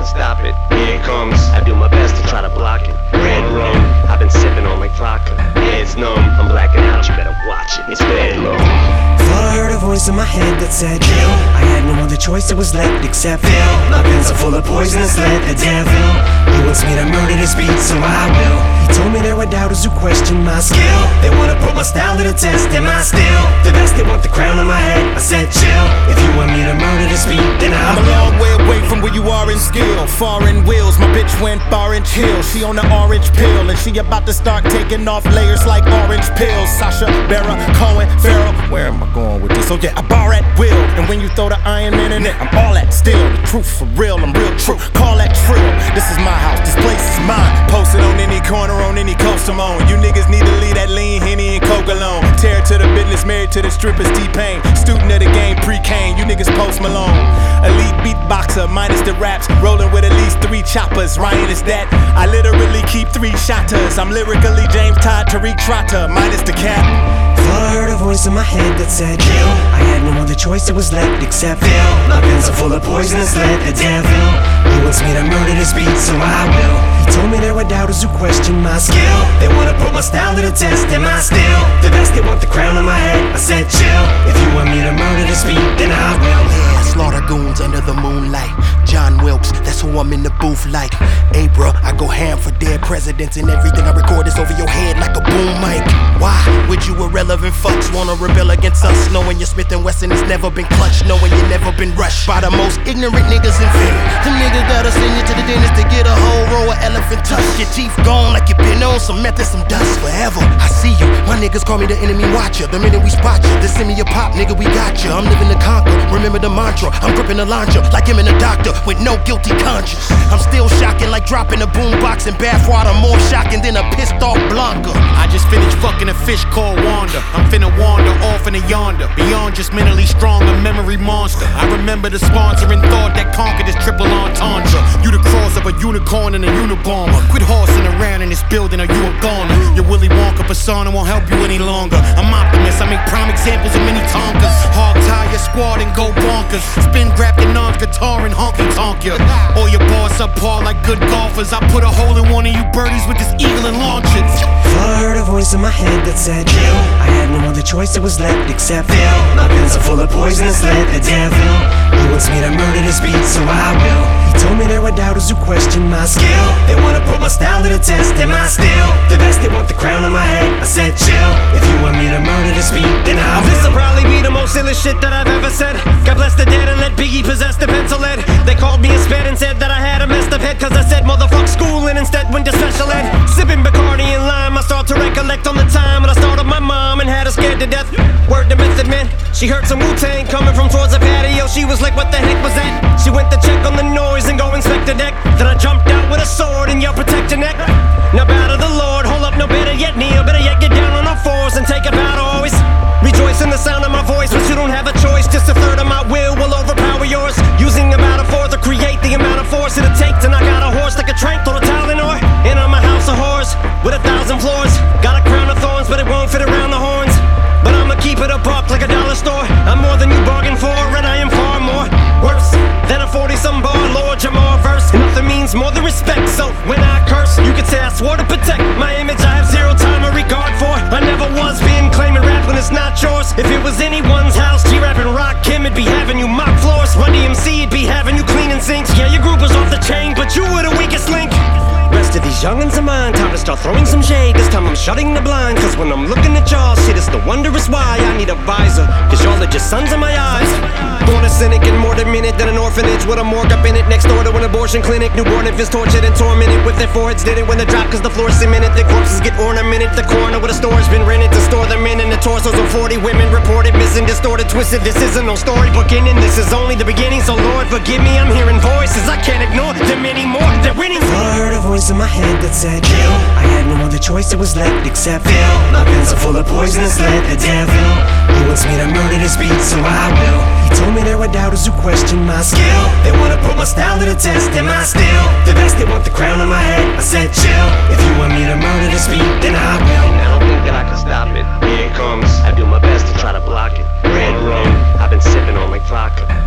can stop it. Here it comes, I do my best to try to block it. Red rum, I've been sipping on like vodka. Head's numb, I'm blacking out, you better watch it. It's bad low. Thought I heard a voice in my head that said kill. I had no other choice, it was left except fill. My pens are full of poisonous lead, the devil. He wants me to murder this beat, so I will. He told me there were doubters who question my skill. They wanna put my style to the test, am I still the best? They want the crown on my head, I said chill. If you want me to murder this beat, then I will. I'm a long way away from where you are in skill. Foreign wheels, my bitch went orange hill. She on the orange pill, and she about to start taking off layers like orange pills. Sasha, Barra, Cohen, Farrell. Where am I going with this? Oh yeah, I bar at will. And when you throw the Iron Man in it, I'm all that still. The truth for real, I'm real true. Call that trill. This is my house, this place is mine. Posted on any corner, on any coast I'm on. You niggas need to leave that lean Henny and Coke alone. Tear to the business, married to the strippers, T-Pain. Student of the game, pre-Kane. You niggas Post Malone. Elite beatboxer, minus the raps. Rolling with at least 3 choppers. Ryan is that. I literally keep 3 shotters. I'm lyrically James Todd, Tariq Trotter, minus the cap. Thought I heard a voice in my head that said kill. I had no other choice, it was left except fill. My pens are full of poisonous lead, the devil. He wants me to murder this beat, so I will. He told me there were doubters who question my skill. They wanna put my style to the test, am I still the best? They want the crown on my head, I said chill. If you want me to murder this beat, then I will. Yeah, slaughter goons under the moonlight. John Wilkes, that's who I'm in the booth like. Hey bruh, I go ham for dead presidents, and everything I record is over your head like a boom mic. Why would you irrelevant fucks wanna rebel against us, knowing your Smith & Wesson has never been clutched, knowing you never been rushed by the most ignorant niggas invented. Them niggas gotta send you to the dentist to get a whole row of elephant tusk. Your teeth gone like you been on some meth and some dust forever. I see you, my niggas call me the enemy watcher. The minute we spot you, they send me a pop, nigga, we got you. I'm living to conquer, remember the mantra. I'm gripping the launcher like him and the doctor with no guilty conscience. I'm still shocking like dropping a boombox in bathwater, more shocking than a pissed off Blanca. I just finished fucking a fish called Wanda. I'm finna wander off into yonder, beyond just mentally strong, a memory monster. I remember the sponsoring thought that conquered this triple entendre. You the cross of a unicorn and a Unabomber. Quit horsing around in this building or you a goner. Your Willy Wonka persona won't help you any longer. I'm optimist, I make prime examples of many Tonkas. Hog tie your squad and go bonkers. Spin grab your non-guitar and honky tonk ya. Or your boss up par like good golfers. I put a hole in one of you birdies with this eagle and launch it. Thought I heard a voice in my head that said kill. I had no other choice, it was left except fill. My pens are full of poisonous lead, the devil. He wants me to murder this beat, so I will. He told me there were doubters who question my skill. They wanna put my style to the test, am I still the best? They want the crown on my head, I said chill. If you want me to murder this beat, then I will. This'll probably be the most illest shit that I've ever said. God bless the dead and let Biggie possess the pencil lead. They called me a sped and said that I had a messed up head, cause I said motherfuck school and instead went to special ed. Sipping Bacardi and lime, I start to recollect on the time when I started my mom and had her scared to death. Word to Method Man, she heard some Wu-Tang coming from towards the patio. She was like, what the heck was that? She went to check on the noise and go inspect the deck. Then I jumped out with a sword and yelled, protect your neck. Now bow to the Lord, hold up, no better yet kneel. Better yet get down on all fours and take a bow to always rejoice in the sound of my voice. But you don't have a choice, just a third of my will overpower yours. Using about a fourth to create the amount of force it'll take to knock out a horse like a trank, throw a Tylenol. And I'm a house of horrors with 1,000 floors. Got a crown of thorns, but it won't fit around the horns. But I'ma keep it a buck like a dollar store. I'm more than you bargained for, and I am far more worse than a 40-some bar Lord Jamar verse. Nothing means more than respect, so when I curse, you could say I swore to protect my image. I have zero time or regard for. I never was being claiming rap when it's not yours. If it was anyone's house, G-Rap and Rock Kim, it'd be having you mop floors. Run DMC, it'd be having you cleaning sinks. Yeah, your group was off the chain, but you were the weakest link. Rest of these youngins of mine, time to start throwing some shade. This time I'm shutting the blind, cause when I'm looking at y'all, shit, it's the wondrous why I need a visor, cause y'all are just sons of my eyes. Born a cynic and more demented than an orphanage with a morgue up in it, next door to an abortion clinic. Newborn infants tortured and tormented with their foreheads did it when they drop, cause the floor's cemented. Their corpses get ornamented, the corner where the store's been rented to store them in. And the torsos of 40 women reported missing, distorted, twisted. This isn't no storybook ending, this is only the beginning. So Lord forgive me, I'm hearing voices I can't ignore. There are many more, they're winning. I heard a voice in my head that said kill. I had no other choice, it was left except fill. My pens are full of poisonous lead, the devil. He wants me to murder this beat, so I will. He told me there were doubters who question my skill. They wanna put my style to the test, am I still the best? They want the crown on my head, I said chill. If you want me to murder this beat, then I will. I don't think that I can stop it. Here it comes, I do my best to try to block it. Red rum, I've been sipping on like vodka.